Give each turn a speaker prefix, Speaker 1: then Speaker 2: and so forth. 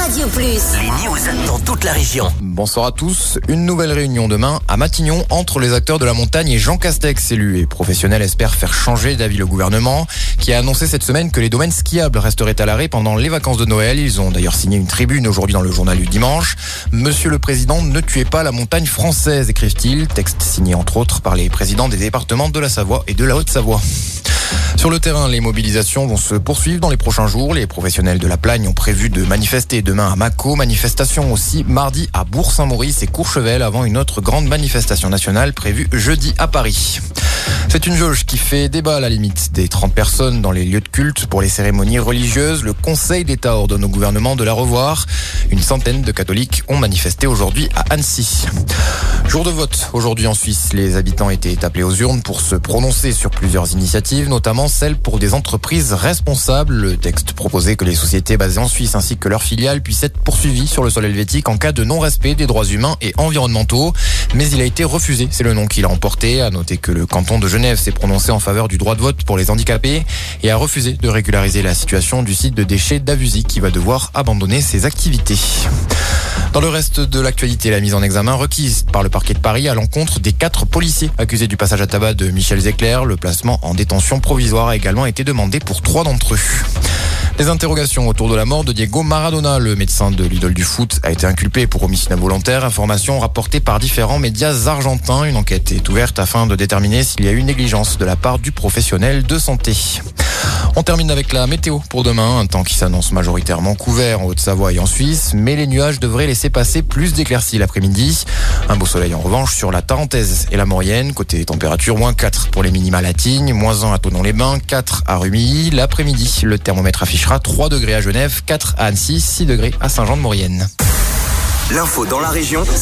Speaker 1: Radio Plus.
Speaker 2: Les news dans toute la région.
Speaker 3: Bonsoir à tous. Une nouvelle réunion demain à Matignon entre les acteurs de la montagne et Jean Castex. Élus et professionnels espèrent faire changer d'avis le gouvernement qui a annoncé cette semaine que les domaines skiables resteraient à l'arrêt pendant les vacances de Noël. Ils ont d'ailleurs signé une tribune aujourd'hui dans le journal du dimanche. Monsieur le Président, ne tuez pas la montagne française, écrivent-ils. Texte signé entre autres par les présidents des départements de la Savoie et de la Haute-Savoie. Sur le terrain, les mobilisations vont se poursuivre dans les prochains jours. Les professionnels de la Plagne ont prévu de manifester demain à Mâcon. Manifestation aussi mardi à Bourg-Saint-Maurice et Courchevel avant une autre grande manifestation nationale prévue jeudi à Paris. C'est une jauge qui fait débat à la limite des 30 personnes dans les lieux de culte pour les cérémonies religieuses. Le Conseil d'État ordonne au gouvernement de la revoir. Une centaine de catholiques ont manifesté aujourd'hui à Annecy. Jour de vote aujourd'hui en Suisse. Les habitants étaient appelés aux urnes pour se prononcer sur plusieurs initiatives, notamment celle pour des entreprises responsables. Le texte proposait que les sociétés basées en Suisse ainsi que leurs filiales puissent être poursuivies sur le sol helvétique en cas de non-respect des droits humains et environnementaux. Mais il a été refusé. C'est le nom qu'il a emporté. À noter que le canton de Genève s'est prononcé en faveur du droit de vote pour les handicapés et a refusé de régulariser la situation du site de déchets d'Avusy qui va devoir abandonner ses activités. Dans le reste de l'actualité, la mise en examen requise par le parquet de Paris à l'encontre des 4 policiers accusés du passage à tabac de Michel Zecler. Le placement en détention provisoire a également été demandé pour 3 d'entre eux. Des interrogations autour de la mort de Diego Maradona. Le médecin de l'idole du foot a été inculpé pour homicide involontaire. Information rapportée par différents médias argentins. Une enquête est ouverte afin de déterminer s'il y a eu négligence de la part du professionnel de santé. On termine avec la météo pour demain. Un temps qui s'annonce majoritairement couvert en Haute-Savoie et en Suisse. Mais les nuages devraient laisser passer plus d'éclaircies l'après-midi. Un beau soleil en revanche sur la Tarentaise et la Maurienne. Côté température, -4 pour les minimales à Tignes, -1 à Thonon-les-Bains, 4 à Rumilly. L'après-midi, le thermomètre affichera 3 degrés à Genève, 4 à Annecy, 6 degrés à Saint-Jean-de-Maurienne.
Speaker 2: L'info dans la région,